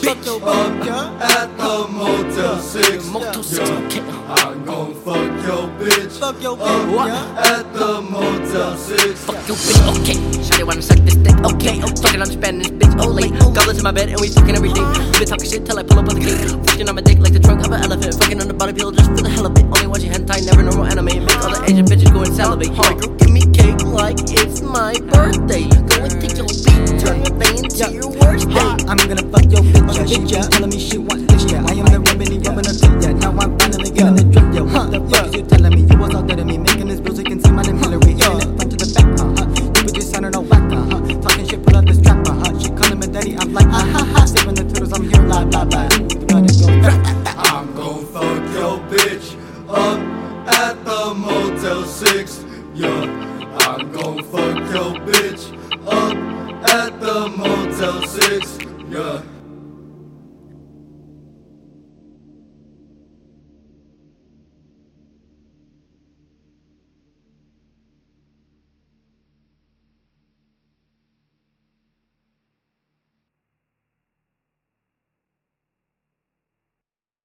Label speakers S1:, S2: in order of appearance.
S1: bitch.
S2: At the Motel 6.
S1: Motel 6, okay.
S2: I'm gon' fuck your bitch.
S1: What?
S2: At the Motel 6.
S1: Fuck your bitch, okay. Shawty wanna suck this dick, okay. Talking on Spanish, bitch, ole. Goblins in my bed and we fucking everything. We been talking shit till I pull up on the gate. Fishing on my dick like the trunk of an elephant. Fucking on the body peel just for the hell of it. Only watching hentai, never normal anime. Make all the Asian bitches go and salivate. Girl, give me cake like it's my birthday. Go and take your beat, turn your vein to your worst day.
S3: I'm gonna fuck your bitch, yeah. She keeps telling me she wants this, yeah. I am the remedy, rubbing her teeth, yeah. Now I'm finally getting the drip, yeah. What the fuck is you telling me? You was all dead to me, making this music and see my name Hillary. Hitting it front to the back, You were just sounding a whack, Talking shit, pull out this trap, She calling me daddy, I'm like, saving the turtles, I'm here, blah, blah, blah.
S2: I'm gon' fuck your bitch up at the Motel 6. Yeah. I'm gon' fuck your bitch up at the Motel 6. Yeah.